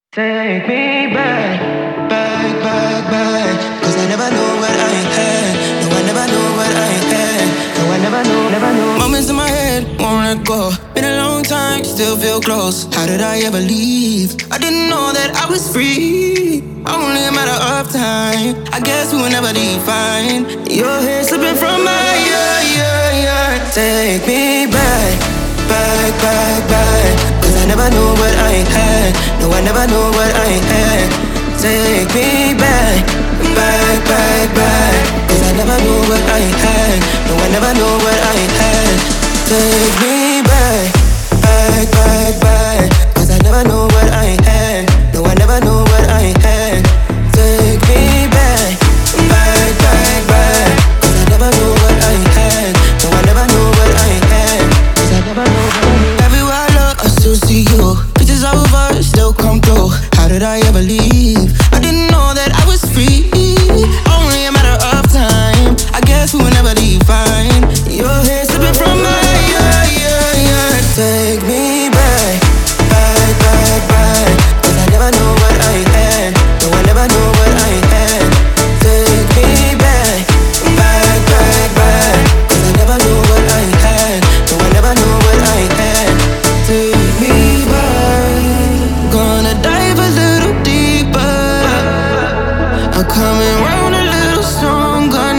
Take me back, back, back, back. Cause I never know what I had. No, I never know what I had. No, I never know, never know. Moments in my head, won't let go. Been a long time, still feel close. How did I ever leave? I didn't know that I was free. Only a matter of time. I guess we will never define. Your hair slipping from my ear. Take me back, back, back, back. Cause I never knew what I had. No, I never knew what I had. Take me back, back, back, back. Cause I never knew what I had. No, I never knew what I had. Take me back, back, back, back. Cause I never knew what I had. No, I never knew what I had. Take me back, back, back, back. Cause I never knew what I had. No, I never knew what I had. Cause I never knew what I had. Everywhere I look, I still see you. Pictures over, still come through. How did I ever leave? I didn't know that I was free. Only a matter of time. I guess we will never define. Your hair slipping from my ear. Take me back, back, back, back. Cause I never knew what I had. No, I never knew what I had. Take me back, back, back, back. Cause I never knew what I had. No, I never knew what I had. Take me back. Gonna dive a little deeper. I'm coming round a little stronger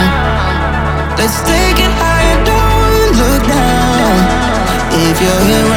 now. Let's take it higher, don't look down. If you're here